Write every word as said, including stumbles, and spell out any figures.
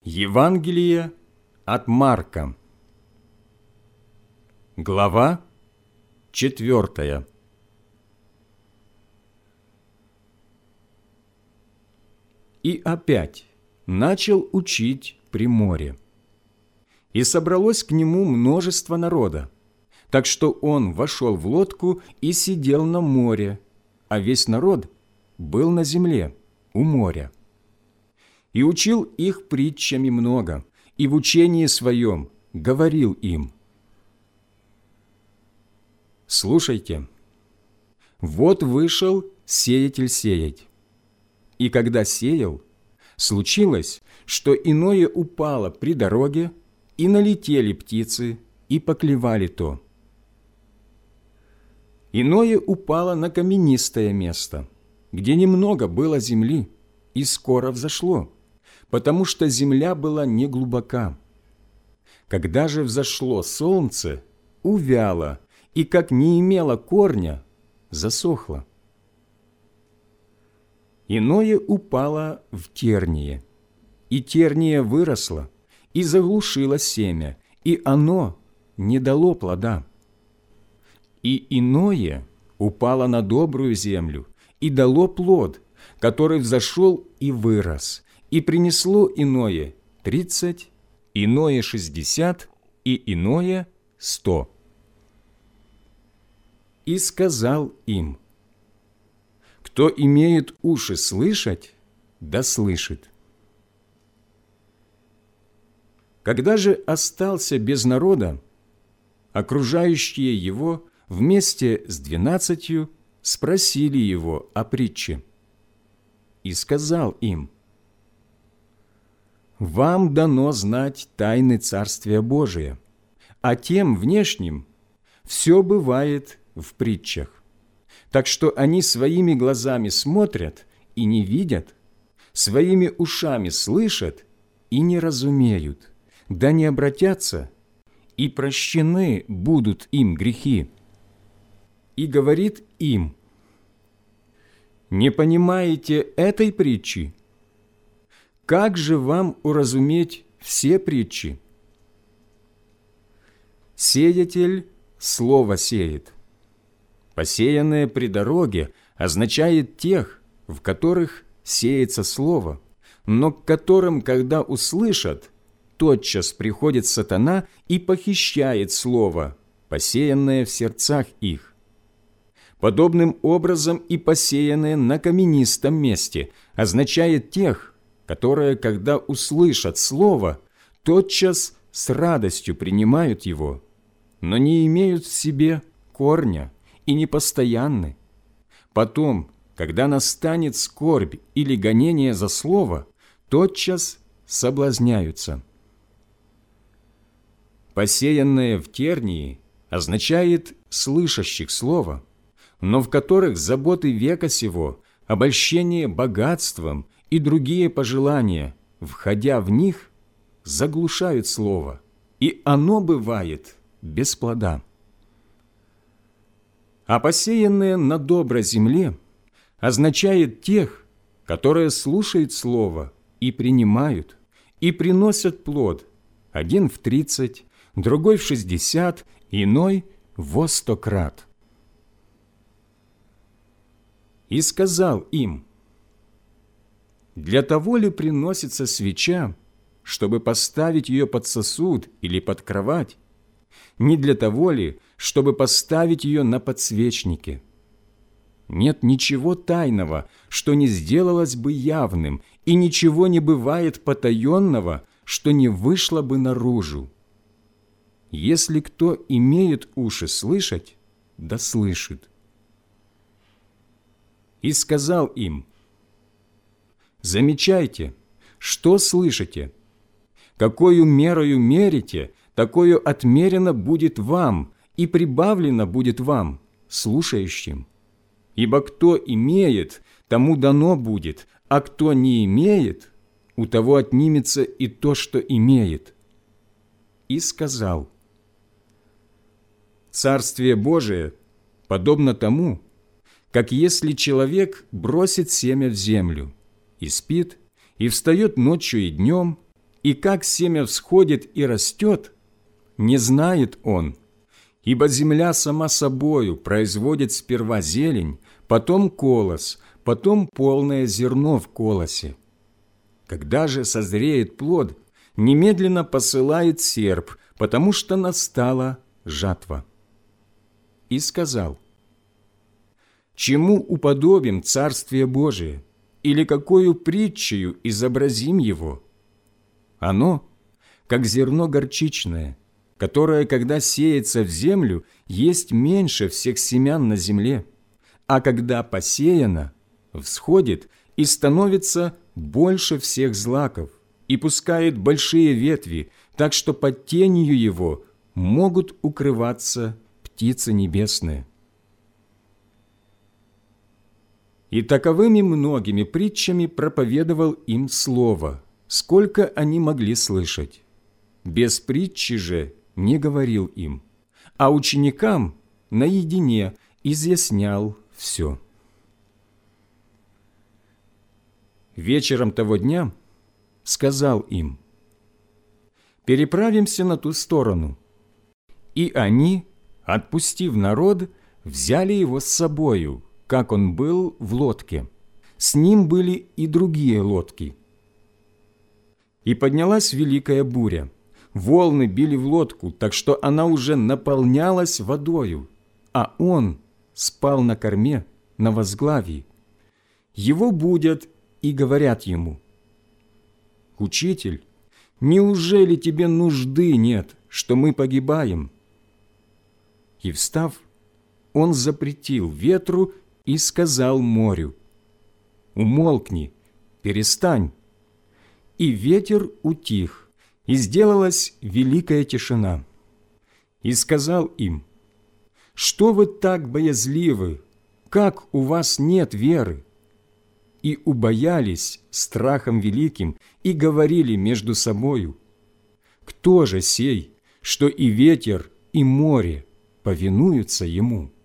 Евангелие от Марка. Глава четвертая. И опять начал учить при море. И собралось к нему множество народа, так что он вошел в лодку и сидел на море, а весь народ был на земле, у моря. И учил их притчами много, и в учении своем говорил им: «Слушайте, вот вышел сеятель сеять. И когда сеял, случилось, что иное упало при дороге, и налетели птицы, и поклевали то. Иное упало на каменистое место, где немного было земли, и скоро взошло, потому что земля была неглубока. Когда же взошло солнце, увяло, и, как не имело корня, засохло. Иное упало в терние, и терния выросла, и заглушила семя, и оно не дало плода. И иное упало на добрую землю, и дало плод, который взошел и вырос, и принесло иное тридцать, иное шестьдесят, и иное сто. И сказал им: кто имеет уши слышать, да слышит. Когда же остался без народа, окружающие его вместе с двенадцатью спросили его о притче. И сказал им: «Вам дано знать тайны Царствия Божия, а тем внешним все бывает в притчах. Так что они своими глазами смотрят и не видят, своими ушами слышат и не разумеют, да не обратятся, и прощены будут им грехи». И говорит им: «Не понимаете этой притчи? Как же вам уразуметь все притчи? Сеятель слово сеет. Посеянное при дороге означает тех, в которых сеется слово, но к которым, когда услышат, тотчас приходит сатана и похищает слово, посеянное в сердцах их. Подобным образом и посеянное на каменистом месте означает тех, которые, когда услышат слово, тотчас с радостью принимают его, но не имеют в себе корня и непостоянны. Потом, когда настанет скорбь или гонение за слово, тотчас соблазняются. Посеянное в тернии означает слышащих слово, но в которых заботы века сего, обольщение богатством и другие пожелания, входя в них, заглушают слово, и оно бывает без плода. А посеянное на доброй земле означает тех, которые слушают слово и принимают, и приносят плод, один в тридцать, другой в шестьдесят, иной во сто крат. И сказал им: для того ли приносится свеча, чтобы поставить ее под сосуд или под кровать? Не для того ли, чтобы поставить ее на подсвечнике? Нет ничего тайного, что не сделалось бы явным, и ничего не бывает потаенного, что не вышло бы наружу. Если кто имеет уши слышать, да слышит. И сказал им: замечайте, что слышите, какою мерою мерите, такою отмерено будет вам, и прибавлено будет вам, слушающим. Ибо кто имеет, тому дано будет, а кто не имеет, у того отнимется и то, что имеет. И сказал: Царствие Божие подобно тому, как если человек бросит семя в землю, и спит, и встает ночью и днем, и как семя всходит и растет, не знает он, ибо земля сама собою производит сперва зелень, потом колос, потом полное зерно в колосе. Когда же созреет плод, немедленно посылает серп, потому что настала жатва. И сказал: чему уподобим Царствие Божие, или какою притчею изобразим его? Оно, как зерно горчичное, которое, когда сеется в землю, есть меньше всех семян на земле, а когда посеяно, всходит и становится больше всех злаков, и пускает большие ветви, так что под тенью его могут укрываться птицы небесные. И таковыми многими притчами проповедовал им слово, сколько они могли слышать. Без притчи же не говорил им, а ученикам наедине изъяснял все. Вечером того дня сказал им: «Переправимся на ту сторону». И они, отпустив народ, взяли его с собою, как он был в лодке. С ним были и другие лодки. И поднялась великая буря. Волны били в лодку, так что она уже наполнялась водою, а он спал на корме, на возглавии. Его будят и говорят ему: «Учитель, неужели тебе нужды нет, что мы погибаем?» И, встав, он запретил ветру и сказал морю: «Умолкни, перестань». И ветер утих, и сделалась великая тишина. И сказал им: «Что вы так боязливы? Как у вас нет веры?» И убоялись страхом великим, и говорили между собою: «Кто же сей, что и ветер, и море повинуются ему?»